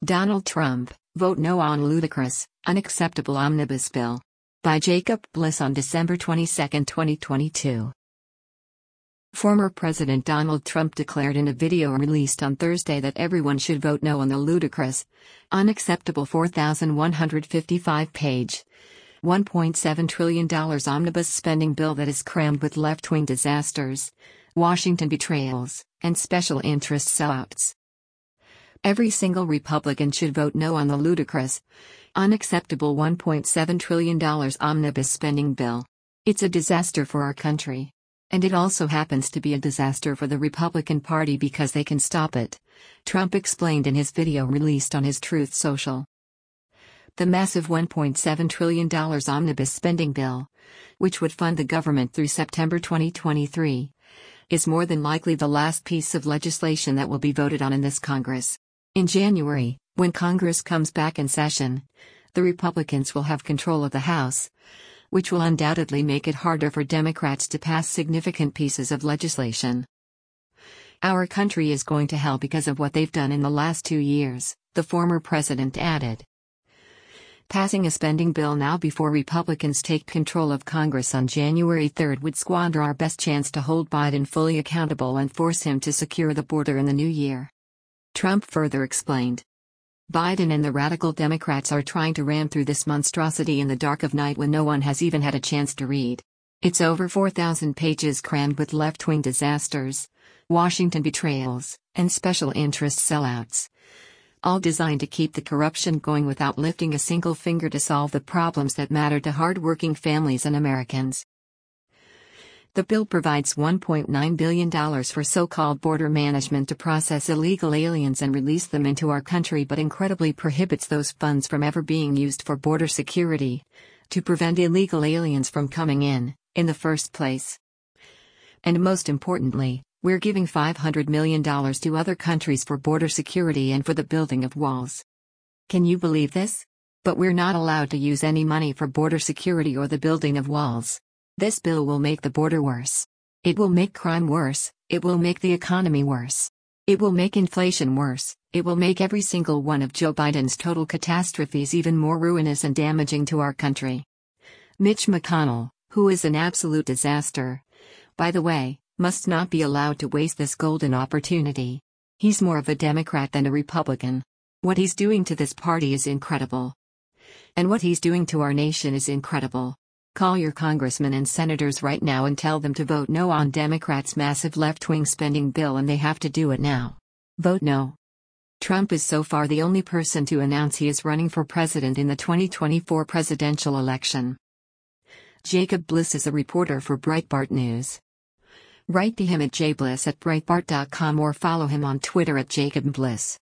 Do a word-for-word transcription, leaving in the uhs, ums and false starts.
Donald Trump, vote no on ludicrous, unacceptable omnibus bill. By Jacob Bliss on December twenty-second, twenty twenty-two. Former President Donald Trump declared in a video released on Thursday that everyone should vote no on the ludicrous, unacceptable four thousand one hundred fifty-five page, one point seven trillion dollars omnibus spending bill that is crammed with left-wing disasters, Washington betrayals, and special interest sellouts. Every single Republican should vote no on the ludicrous, unacceptable one point seven trillion dollars omnibus spending bill. It's a disaster for our country. And it also happens to be a disaster for the Republican Party because they can stop it, Trump explained in his video released on his Truth Social. The massive one point seven trillion dollars omnibus spending bill, which would fund the government through September twenty twenty-three, is more than likely the last piece of legislation that will be voted on in this Congress. In January, when Congress comes back in session, the Republicans will have control of the House, which will undoubtedly make it harder for Democrats to pass significant pieces of legislation. Our country is going to hell because of what they've done in the last two years, the former president added. Passing a spending bill now before Republicans take control of Congress on January third would squander our best chance to hold Biden fully accountable and force him to secure the border in the new year. Trump further explained. Biden and the radical Democrats are trying to ram through this monstrosity in the dark of night when no one has even had a chance to read. It's over four thousand pages crammed with left-wing disasters, Washington betrayals, and special interest sellouts. All designed to keep the corruption going without lifting a single finger to solve the problems that matter to hard-working families and Americans. The bill provides one point nine billion dollars for so-called border management to process illegal aliens and release them into our country, but incredibly prohibits those funds from ever being used for border security, to prevent illegal aliens from coming in, in the first place. And most importantly, we're giving five hundred million dollars to other countries for border security and for the building of walls. Can you believe this? But we're not allowed to use any money for border security or the building of walls. This bill will make the border worse. It will make crime worse, it will make the economy worse. It will make inflation worse, it will make every single one of Joe Biden's total catastrophes even more ruinous and damaging to our country. Mitch McConnell, who is an absolute disaster, by the way, must not be allowed to waste this golden opportunity. He's more of a Democrat than a Republican. What he's doing to this party is incredible. And what he's doing to our nation is incredible. Call your congressmen and senators right now and tell them to vote no on Democrats' massive left-wing spending bill, and they have to do it now. Vote no. Trump is so far the only person to announce he is running for president in the twenty twenty-four presidential election. Jacob Bliss is a reporter for Breitbart News. Write to him at jbliss at breitbart dot com or follow him on Twitter at Jacob Bliss.